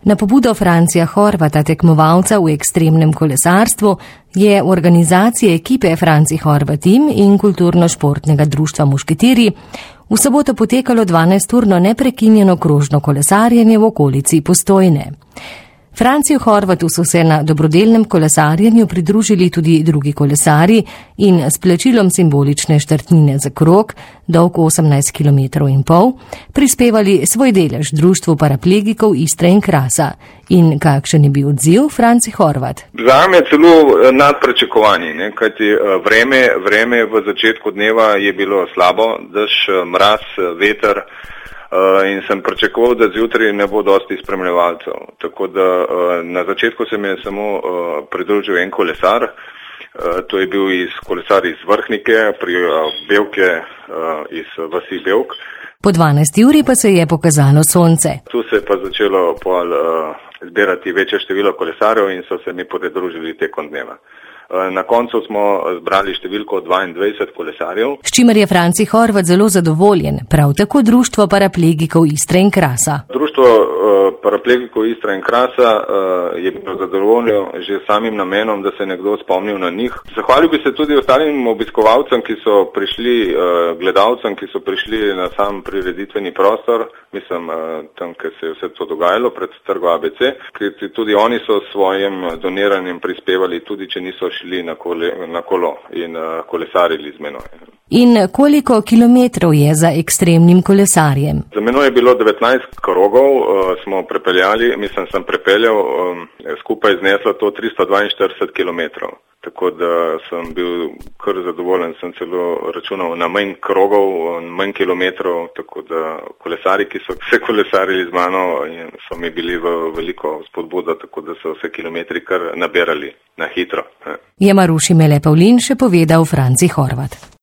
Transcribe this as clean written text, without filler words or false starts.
Na pobudo Francija Horvata, tekmovalca v ekstremnem kolesarstvu, je v organizaciji ekipe Franci Horvat Team in kulturno-športnega društva Mušketiri v soboto potekalo 12-urno neprekinjeno krožno kolesarjenje v okolici Postojne. Franciju Horvatu so se na dobrodelnem kolesarjenju pridružili tudi drugi kolesarji in s plačilom simbolične štartnine za krog, dolg 18,5 km, prispevali svoj delež društvu paraplegikov Istre in Krasa. In kakšen je bil odziv, Franci Horvat? Zame celo nad pričakovanji, kajti vreme v začetku dneva je bilo slabo, dež, mraz, veter. In sem pričakoval, da zjutraj ne bo dosti spremljevalcev. Tako da na začetku se mi je samo pridružil en kolesar, to je bil kolesar iz Vrhnike, pri Bevke, iz vasi Bevk. Po 12 uri pa se je pokazalo sonce. Tu se je pa začelo zbirati večje število kolesarjev in so se mi pridružili tekom dneva. Na koncu smo zbrali številko 22 kolesarjev. S čimer je Franci Horvat zelo zadovoljen, prav tako društvo paraplegikov Istre in Krasa. Društvo paraplegikov Istre in Krasa je bilo zadovoljno že samim namenom, da se nekdo spomnil na njih. Zahvalil bi se tudi ostalim obiskovalcem, ki so prišli, gledalcem, ki so prišli na sam prireditveni prostor, mislim tam, kjer se je vse to dogajalo, pred trgo ABC, ker tudi oni so svojim doniranjem prispevali, tudi če niso šli na kolo in kolesarili z menoj. In koliko kilometrov je za ekstremnim kolesarjem? Za menoj je bilo 19 krogov, smo prepeljali, sem prepeljal, skupaj zneslo to 342 kilometrov. Tako da sem bil kar zadovoljen, sem celo računal na manj krogov, manj kilometrov, tako da kolesari, ki so se kolesarili z mano, so mi bili v veliko spodbudo, tako da so se kilometri kar nabirali na hitro. Je Maruši Mele Pavlin še povedal Franci Horvat.